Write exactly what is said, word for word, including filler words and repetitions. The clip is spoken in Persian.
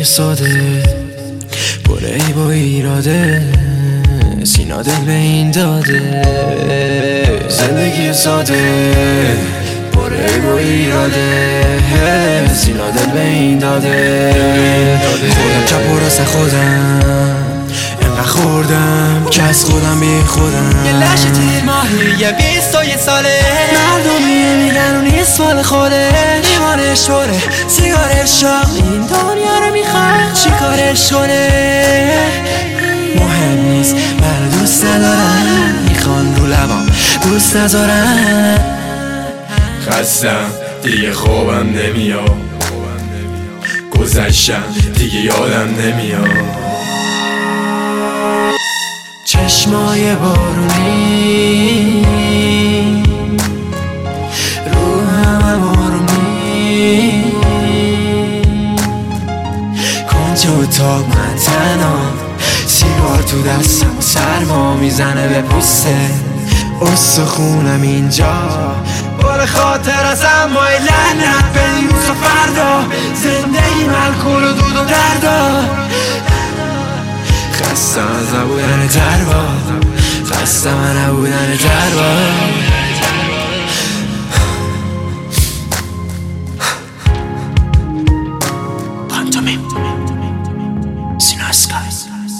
زندگی ساده پر عیب و ایراده، سینا دل به این داده. زندگی ساده پر عیب و ایراده، سینا دل به این داده. خودم چپ و راست خودم انقدر خوردم که از خودم بی خودم. یه لحش تیر ماهی یه بیست و یه ساله، مردمیه میگن اون نیست مال خوده. ایمانش پره سیگارش شاق، این دنیا رو میخواد چی کارش کنه؟ مهم نیست من دوست ندارم، میخوان رو لبام دوست ندارم. خستم دیگه خوابم نمیاد، گذشتم دیگه یادم نمیاد. چشمای بارونی رو همم آرومی، کنج اتاق من تنها، سیگار تو دستم سرما میزنه به پوسته استخونم اینجا. بار خاطر از امای لعنت به دیروز و فردا، زندگی الکل و دود و دردا. خسته از نبودن دربا، خسته من نبودن دربا. پانتومیم سینا اسکای.